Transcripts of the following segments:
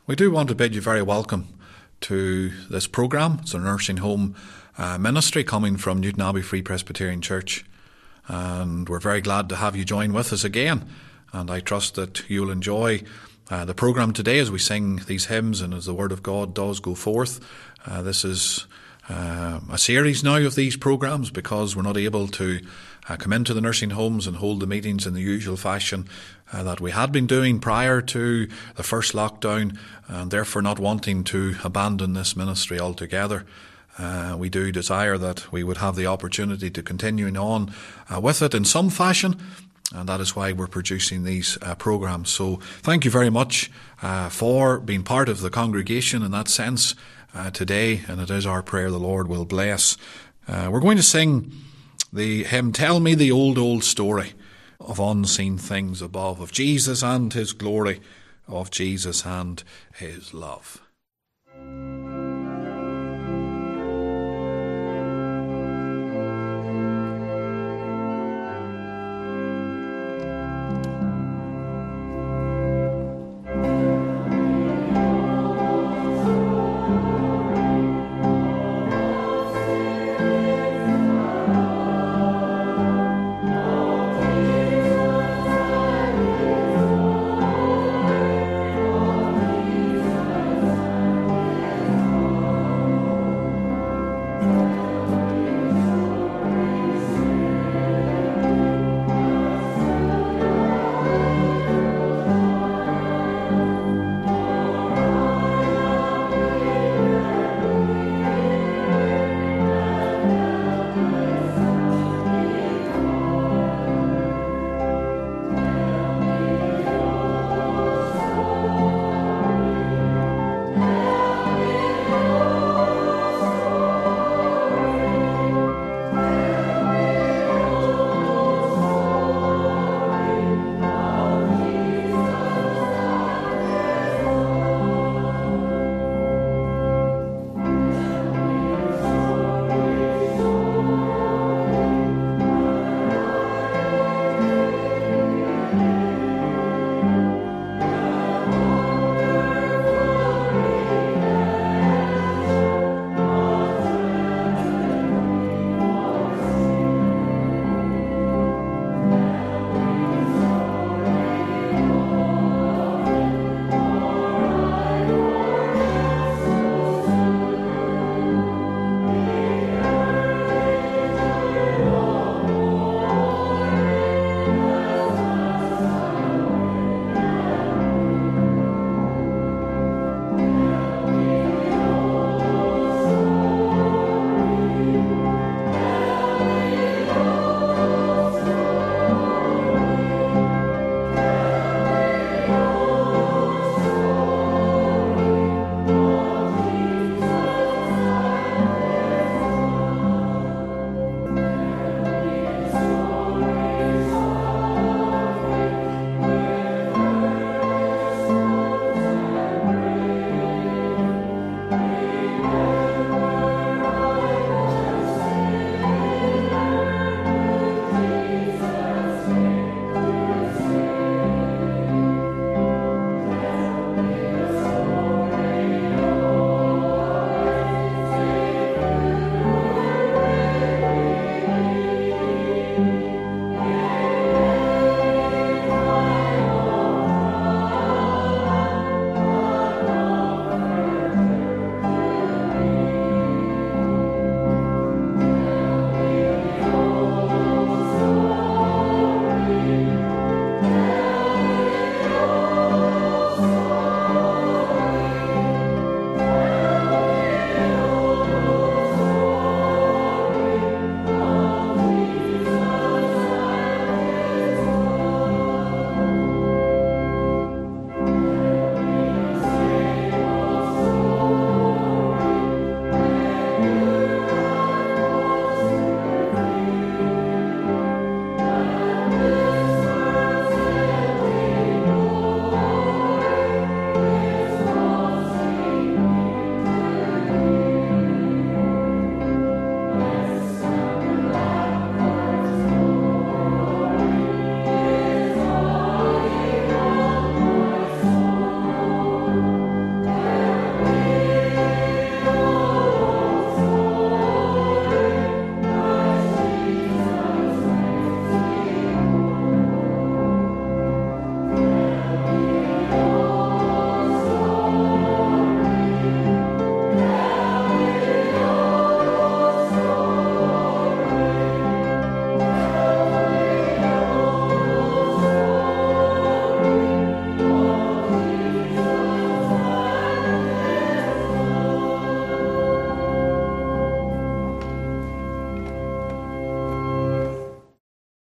We do want to bid you very welcome to this programme. It's a nursing home ministry coming from Newtonabbey Free Presbyterian Church, and we're very glad to have you join with us again, and I trust that you'll enjoy the programme today as we sing these hymns and as the Word of God does go forth. This is a series now of these programmes because we're not able to come into the nursing homes and hold the meetings in the usual fashion that we had been doing prior to the first lockdown, and therefore not wanting to abandon this ministry altogether. We do desire that we would have the opportunity to continue on with it in some fashion, and that is why we're producing these programmes. So thank you very much for being part of the congregation in that sense today, and it is our prayer the Lord will bless. We're going to sing the hymn, Tell Me the Old Story of Unseen Things Above, of Jesus and His glory, of Jesus and His love.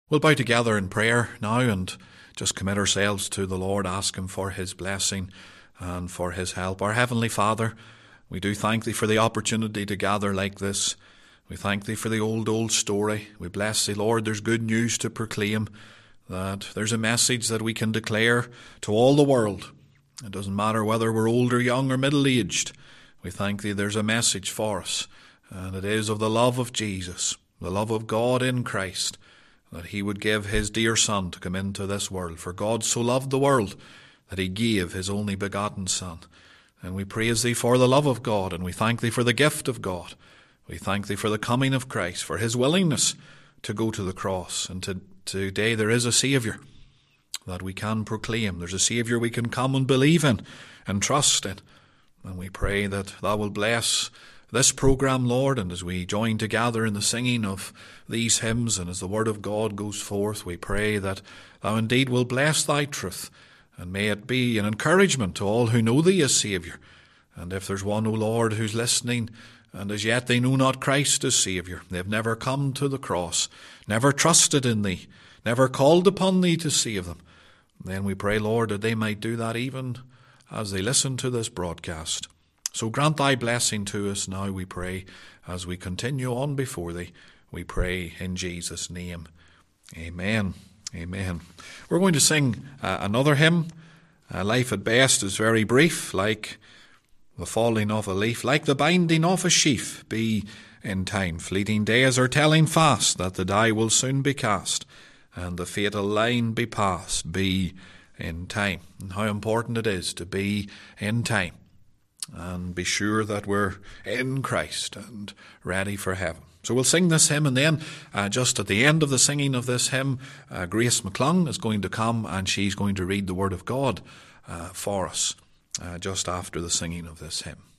We'll bow together in prayer now and just commit ourselves to the Lord, ask Him for His blessing and for His help. Our Heavenly Father, we do thank Thee for the opportunity to gather like this. We thank Thee for the old story. We bless Thee, Lord, there's good news to proclaim, that there's a message that we can declare to all the world. It doesn't matter whether we're old or young or middle-aged. We thank Thee there's a message for us, and it is of the love of Jesus, the love of God in Christ, that He would give His dear Son to come into this world. For God so loved the world that He gave His only begotten Son. And we praise Thee for the love of God, and we thank Thee for the gift of God. We thank Thee for the coming of Christ, for His willingness to go to the cross. And today there is a Saviour that we can proclaim. There's a Saviour we can come and believe in and trust in. And we pray that Thou will bless this program, Lord, and as we join together in the singing of these hymns and as the Word of God goes forth, we pray that Thou indeed will bless Thy truth, and may it be an encouragement to all who know Thee as Saviour. And if there's one, O Lord, who's listening, and as yet they know not Christ as Saviour, they've never come to the cross, never trusted in Thee, never called upon Thee to save them, then we pray, Lord, that they might do that even as they listen to this broadcast. So grant Thy blessing to us now, we pray, as we continue on before Thee. We pray in Jesus' name. Amen. Amen. We're going to sing another hymn. Life at best is very brief, like the falling of a leaf, like the binding of a sheaf be in time. Fleeting days are telling fast that the die will soon be cast, and the fatal line be passed, be in time. And how important it is to be in time and be sure that we're in Christ and ready for heaven. So we'll sing this hymn, and then just at the end of the singing of this hymn, Grace McClung is going to come and she's going to read the Word of God for us just after the singing of this hymn.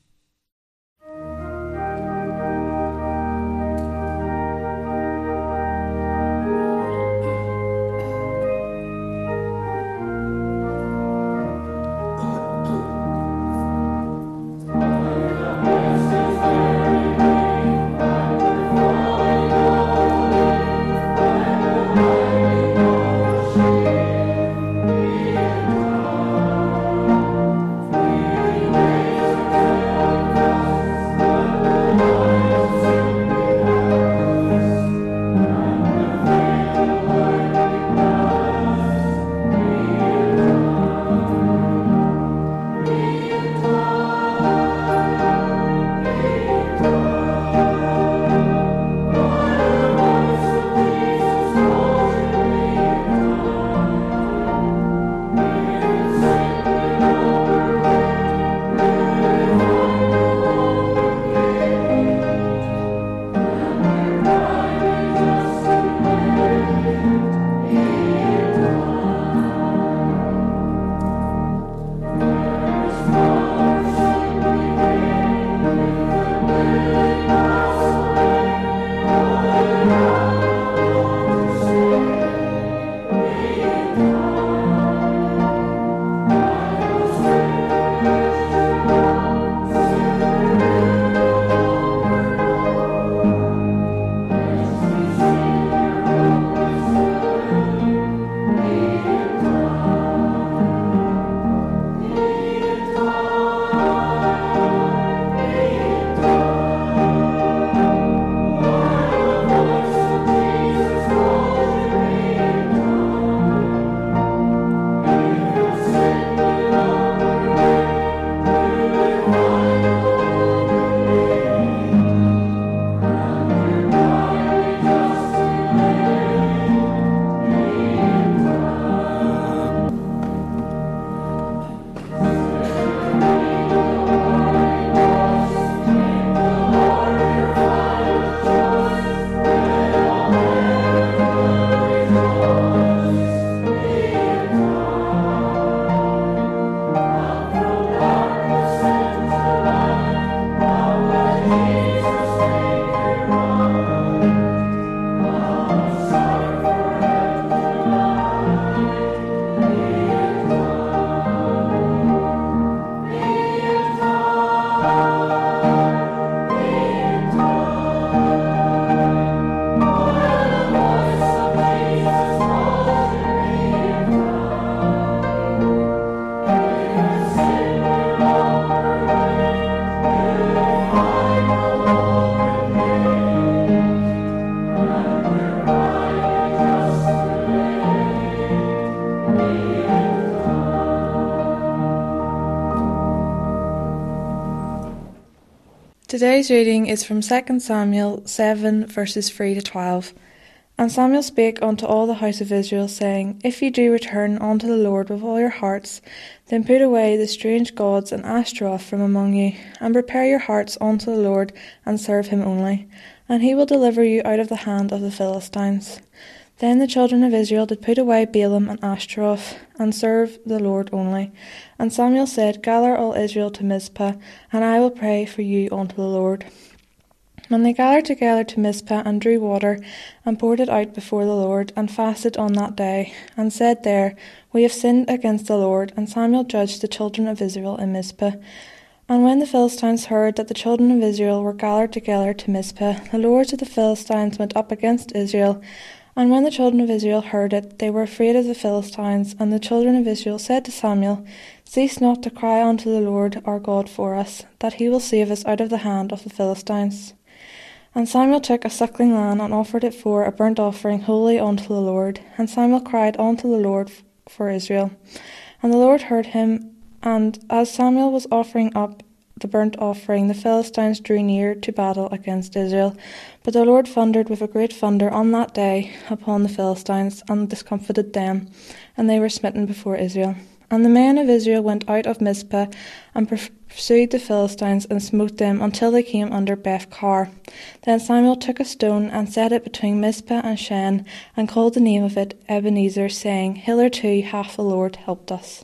Today's reading is from 2 Samuel 7 verses 3 to 12. And Samuel spake unto all the house of Israel, saying, If ye do return unto the Lord with all your hearts, then put away the strange gods and Ashtaroth from among you, and prepare your hearts unto the Lord, and serve him only, and he will deliver you out of the hand of the Philistines. Then the children of Israel did put away Baalim and Ashtaroth, and serve the Lord only. And Samuel said, Gather all Israel to Mizpah, and I will pray for you unto the Lord. And they gathered together to Mizpah, and drew water, and poured it out before the Lord, and fasted on that day, and said there, We have sinned against the Lord. And Samuel judged the children of Israel in Mizpah. And when the Philistines heard that the children of Israel were gathered together to Mizpah, the lords of the Philistines went up against Israel. And when the children of Israel heard it, they were afraid of the Philistines. And the children of Israel said to Samuel, Cease not to cry unto the Lord our God for us, that he will save us out of the hand of the Philistines. And Samuel took a suckling lamb, and offered it for a burnt offering wholly unto the Lord. And Samuel cried unto the Lord for Israel. And the Lord heard him, and as Samuel was offering up the burnt offering, the Philistines drew near to battle against Israel. But the Lord thundered with a great thunder on that day upon the Philistines, and discomfited them, and they were smitten before Israel. And the men of Israel went out of Mizpah, and pursued the Philistines, and smote them until they came under Beth-kar. Then Samuel took a stone, and set it between Mizpah and Shen, and called the name of it Ebenezer, saying, Hitherto hath the Lord helped us.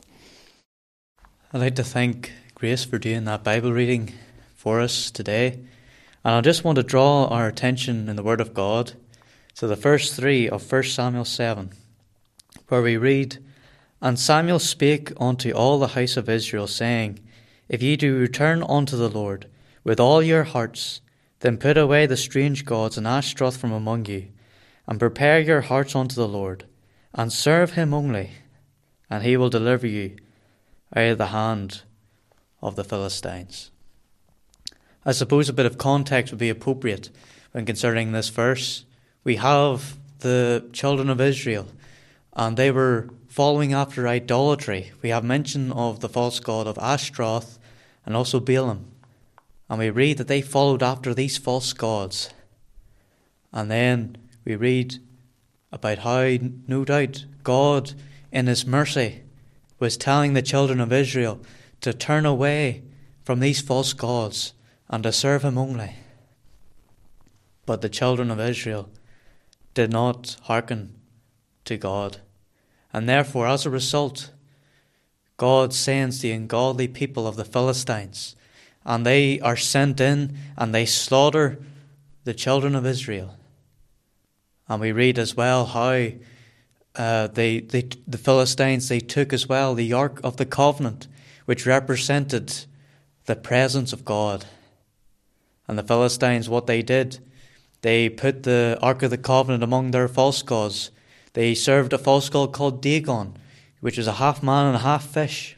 I'd like to thank Grace for doing that Bible reading for us today. And I just want to draw our attention in the Word of God to the first 3 of 1 Samuel 7, where we read, And Samuel spake unto all the house of Israel, saying, If ye do return unto the Lord with all your hearts, then put away the strange gods and Ashtaroth from among you, and prepare your hearts unto the Lord, and serve him only, and he will deliver you out of the hand of the Philistines. I suppose a bit of context would be appropriate when considering this verse. We have the children of Israel, and they were following after idolatry. We have mention of the false god of Ashtaroth and also Baalim. And we read that they followed after these false gods. And then we read about how, no doubt, God in his mercy was telling the children of Israel to turn away from these false gods and to serve him only. But the children of Israel did not hearken to God. And therefore, as a result, God sends the ungodly people of the Philistines, and they are sent in and they slaughter the children of Israel. And we read as well how the Philistines, they took as well the Ark of the Covenant, which represented the presence of God. And the Philistines, what they did, they put the Ark of the Covenant among their false gods. They served a false god called Dagon, which is a half man and a half fish.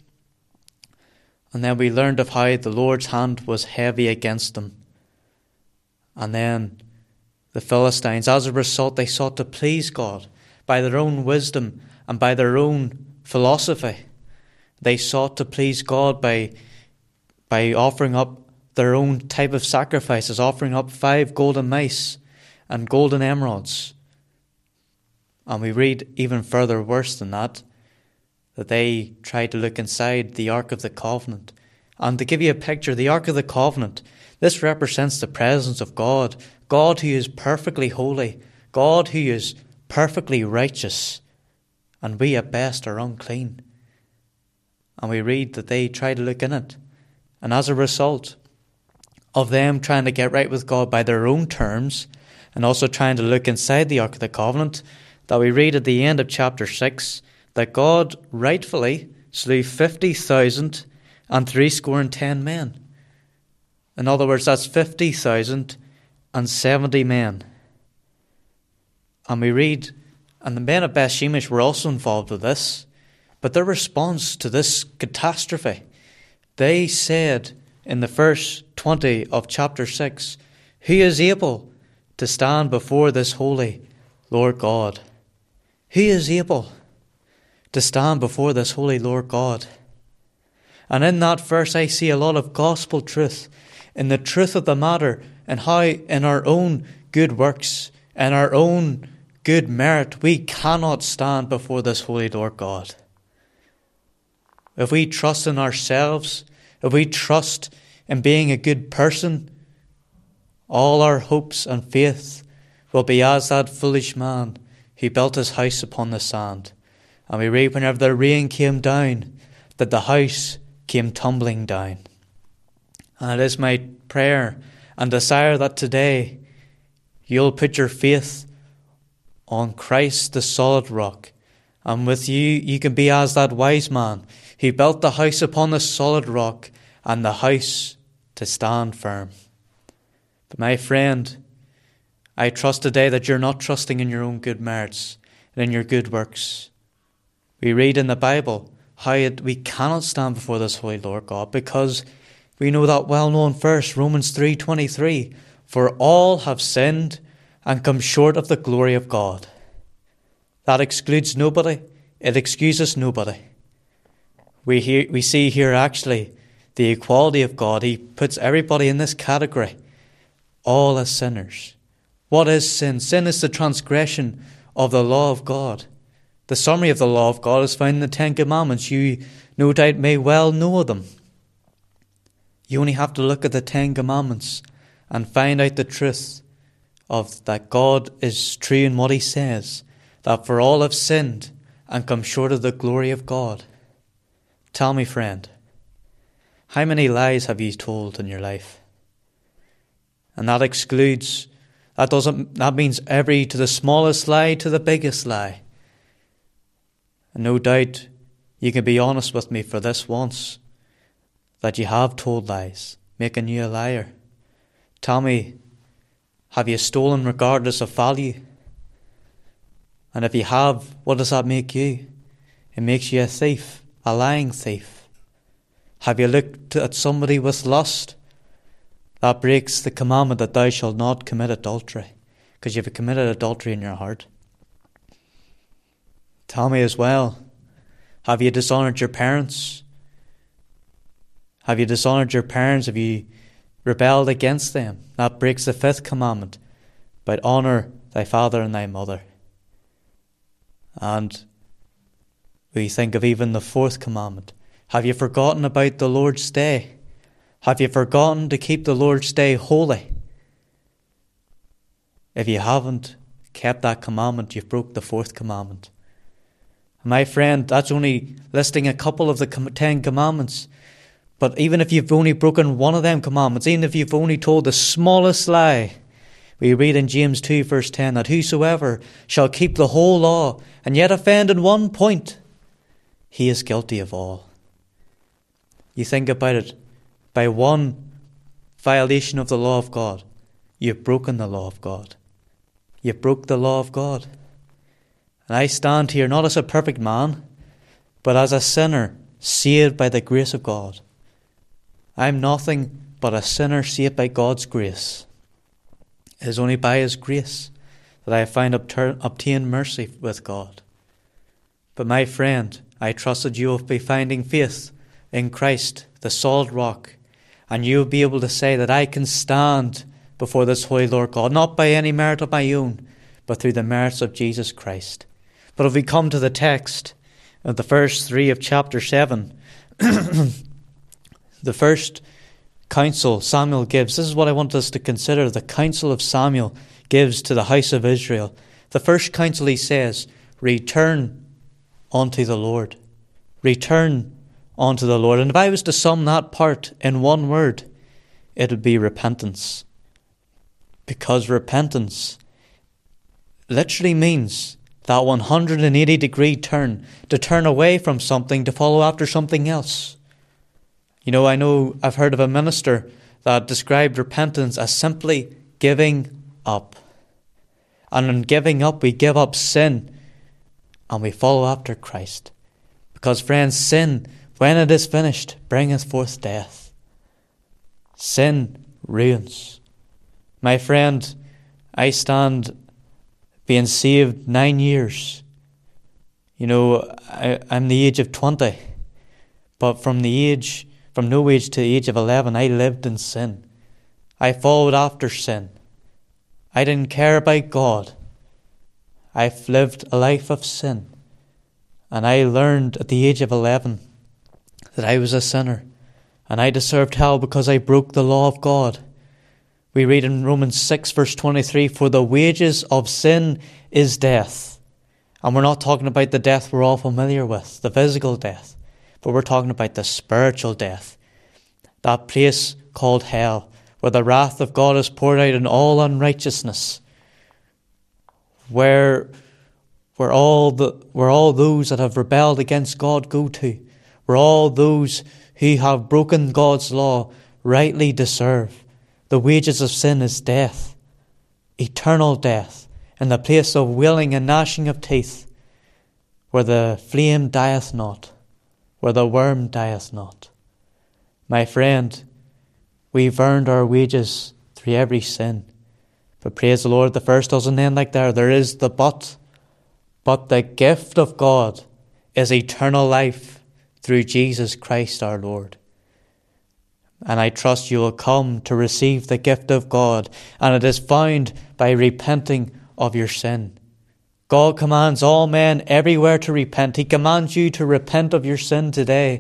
And then we learned of how the Lord's hand was heavy against them. And then the Philistines, as a result, they sought to please God by their own wisdom and by their own philosophy. They sought to please God by offering up their own type of sacrifices, offering up 5 golden mice and golden emeralds. And we read even further worse than that they tried to look inside the Ark of the Covenant. And to give you a picture, the Ark of the Covenant, this represents the presence of God, God who is perfectly holy, God who is perfectly righteous, and we at best are unclean. And we read that they tried to look in it. And as a result of them trying to get right with God by their own terms, and also trying to look inside the Ark of the Covenant, that we read at the end of chapter 6 that God rightfully slew 50,000 and 70 men. In other words, that's 50,070 men. And we read, and the men of Beth-shemesh were also involved with this, but their response to this catastrophe, they said in the verse 20 of chapter 6, Who is able to stand before this holy Lord God? Who is able to stand before this holy Lord God? And in that verse I see a lot of gospel truth in the truth of the matter and how in our own good works and our own good merit we cannot stand before this holy Lord God. If we trust in ourselves, if we trust in being a good person, all our hopes and faith will be as that foolish man who built his house upon the sand. And we read whenever the rain came down, that the house came tumbling down. And it is my prayer and desire that today you'll put your faith on Christ, the solid rock. And with you can be as that wise man who built the house upon the solid rock, and the house to stand firm. But my friend, I trust today that you're not trusting in your own good merits and in your good works. We read in the Bible how we cannot stand before this holy Lord God, because we know that well-known verse, Romans 3:23, for all have sinned and come short of the glory of God. That excludes nobody. It excuses nobody. We see here actually the equality of God. He puts everybody in this category, all as sinners. What is sin? Sin is the transgression of the law of God. The summary of the law of God is found in the Ten Commandments. You no doubt may well know them. You only have to look at the Ten Commandments and find out the truth of that God is true in what he says, that for all have sinned and come short of the glory of God. Tell me, friend, how many lies have you told in your life? And that means every, to the smallest lie to the biggest lie. And no doubt you can be honest with me for this once, that you have told lies, making you a liar. Tell me, have you stolen regardless of value? And if you have, what does that make you? It makes you a thief, a lying thief. Have you looked at somebody with lust? That breaks the commandment that thou shalt not commit adultery, because you've committed adultery in your heart. Tell me as well, have you dishonoured your parents? Have you dishonoured your parents? Have you rebelled against them? That breaks the fifth commandment, about honour thy father and thy mother. And we think of even the fourth commandment. Have you forgotten about the Lord's day? Have you forgotten to keep the Lord's day holy? If you haven't kept that commandment, you've broke the fourth commandment. My friend, that's only listing a couple of the 10 commandments. But even if you've only broken one of them commandments, even if you've only told the smallest lie, we read in James 2 verse 10 that whosoever shall keep the whole law and yet offend in one point, he is guilty of all. You think about it, by one violation of the law of God, you've broken the law of God. You broke the law of God. And I stand here not as a perfect man, but as a sinner saved by the grace of God. I'm nothing but a sinner saved by God's grace. It is only by his grace that I find obtained mercy with God. But my friend, I trust that you will be finding faith in Christ, the solid rock, and you will be able to say that I can stand before this holy Lord God, not by any merit of my own, but through the merits of Jesus Christ. But if we come to the text of the verse 3 of chapter 7, the first counsel Samuel gives, this is what I want us to consider, the counsel of Samuel gives to the house of Israel. The first counsel he says, return unto the Lord. Return unto the Lord. And if I was to sum that part in one word, it would be repentance. Because repentance literally means that 180-degree turn, to turn away from something to follow after something else. You know, I've heard of a minister that described repentance as simply giving up. And in giving up, we give up sin and we follow after Christ. Because, friends, sin, when it is finished, bringeth forth death. Sin ruins. My friend, I stand being saved 9 years. You know, I'm the age of 20. But from no age to the age of 11, I lived in sin. I followed after sin. I didn't care about God. I've lived a life of sin. And I learned at the age of 11 that I was a sinner. And I deserved hell because I broke the law of God. We read in Romans 6 verse 23, for the wages of sin is death. And we're not talking about the death we're all familiar with, the physical death. But we're talking about the spiritual death. That place called hell, where the wrath of God is poured out in all unrighteousness. Where all those that have rebelled against God go to. Where all those who have broken God's law rightly deserve. The wages of sin is death, eternal death, in the place of wailing and gnashing of teeth, where the flame dieth not, where the worm dieth not. My friend, we've earned our wages through every sin. But praise the Lord, the verse doesn't end like that. There is the but. But the gift of God is eternal life through Jesus Christ our Lord. And I trust you will come to receive the gift of God, and it is found by repenting of your sin. God commands all men everywhere to repent. He commands you to repent of your sin today.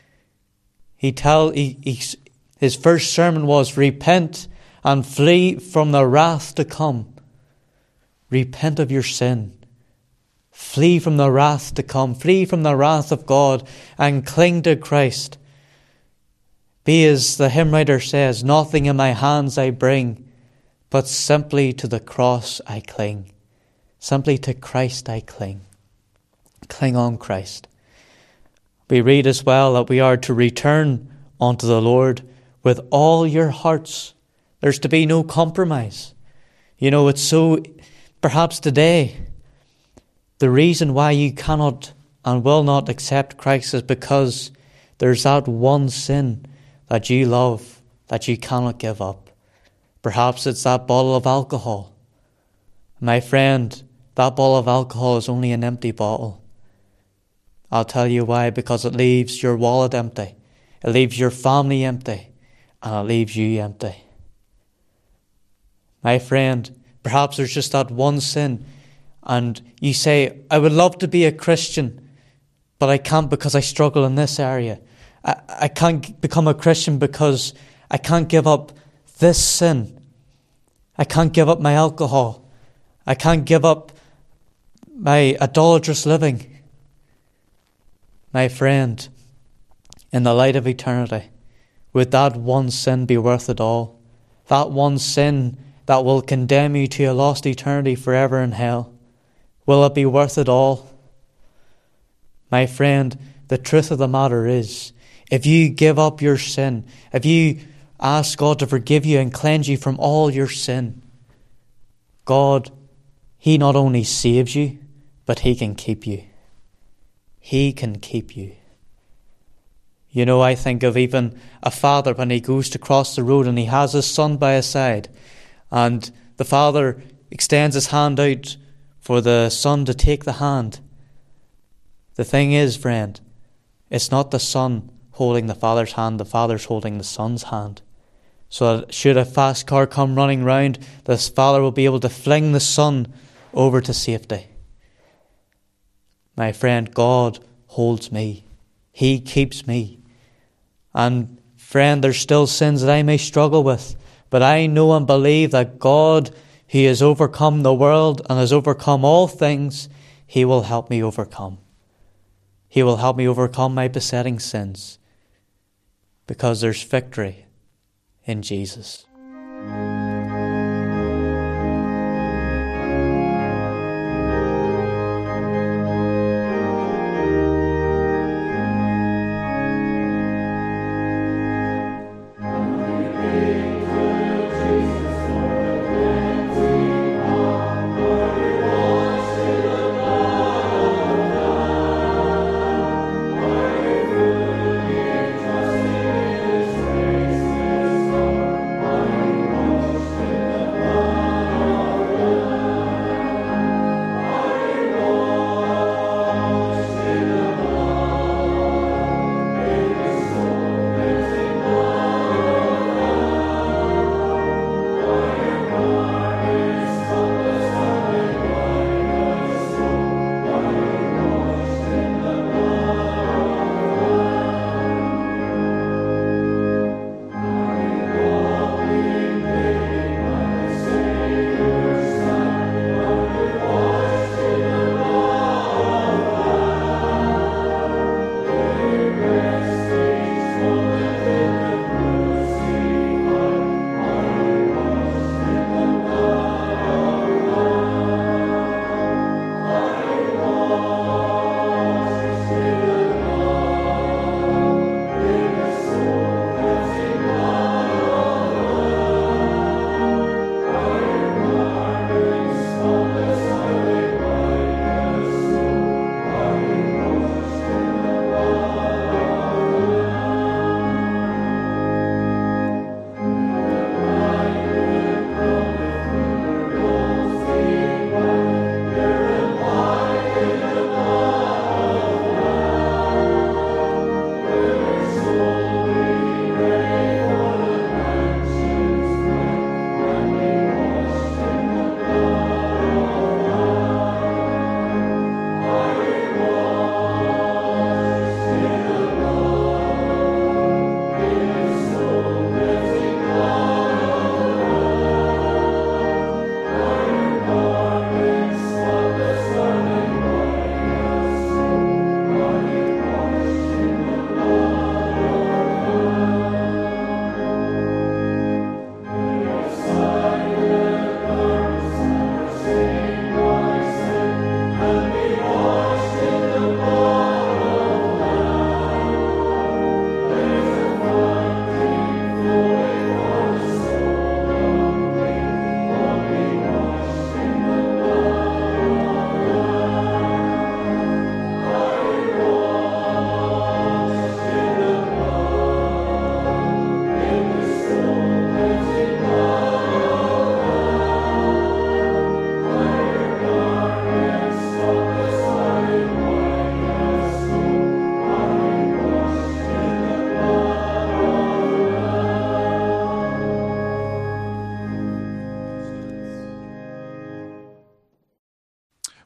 His first sermon was, repent and flee from the wrath to come. Repent of your sin. Flee from the wrath to come. Flee from the wrath of God and cling to Christ. Be as the hymn writer says, nothing in my hands I bring, but simply to the cross I cling. Simply to Christ I cling. Cling on Christ. We read as well that we are to return unto the Lord with all your hearts. There's to be no compromise. You know, it's so, perhaps today, the reason why you cannot and will not accept Christ is because there's that one sin that you love, that you cannot give up. Perhaps it's that bottle of alcohol. My friend, that bottle of alcohol is only an empty bottle. I'll tell you why, because it leaves your wallet empty. It leaves your family empty. And it leaves you empty. My friend, perhaps there's just that one sin. And you say, I would love to be a Christian, but I can't because I struggle in this area. I can't become a Christian because I can't give up this sin. I can't give up my alcohol. I can't give up my idolatrous living. My friend, in the light of eternity, would that one sin be worth it all? That one sin that will condemn you to a lost eternity forever in hell. Will it be worth it all? My friend, the truth of the matter is, if you give up your sin, if you ask God to forgive you and cleanse you from all your sin, God, He not only saves you, but He can keep you. He can keep you. You know, I think of even a father when he goes to cross the road and he has his son by his side, and the father extends his hand out for the son to take the hand. The thing is, friend, it's not the son holding the father's hand, the father's holding the son's hand. So that should a fast car come running round, this father will be able to fling the son over to safety. My friend, God holds me. He keeps me. And friend, there's still sins that I may struggle with, but I know and believe that God, He has overcome the world and has overcome all things. He will help me overcome. He will help me overcome my besetting sins, because there's victory in Jesus.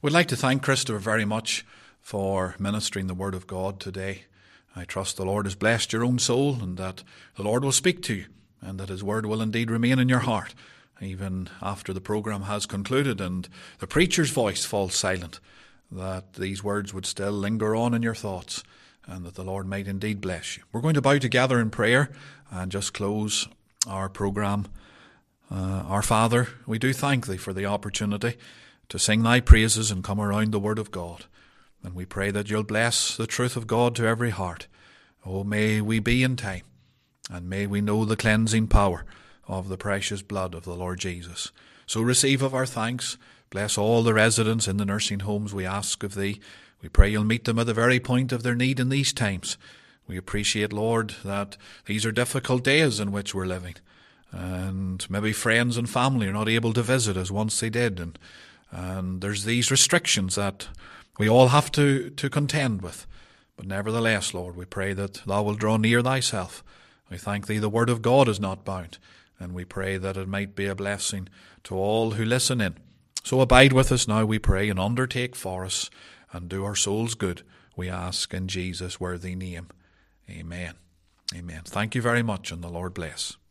We'd like to thank Christopher very much for ministering the Word of God today. I trust the Lord has blessed your own soul and that the Lord will speak to you and that His Word will indeed remain in your heart even after the programme has concluded and the preacher's voice falls silent, that these words would still linger on in your thoughts and that the Lord might indeed bless you. We're going to bow together in prayer and just close our programme. Our Father, we do thank Thee for the opportunity to sing Thy praises and come around the Word of God. And we pray that You'll bless the truth of God to every heart. Oh, may we be in time, and may we know the cleansing power of the precious blood of the Lord Jesus. So receive of our thanks. Bless all the residents in the nursing homes, we ask of Thee. We pray You'll meet them at the very point of their need in these times. We appreciate, Lord, that these are difficult days in which we're living. And maybe friends and family are not able to visit as once they did. And there's these restrictions that we all have to contend with. But nevertheless, Lord, we pray that Thou will draw near Thyself. We thank Thee the Word of God is not bound. And we pray that it might be a blessing to all who listen in. So abide with us now, we pray, and undertake for us and do our souls good, we ask in Jesus' worthy name. Amen. Amen. Thank you very much, and the Lord bless.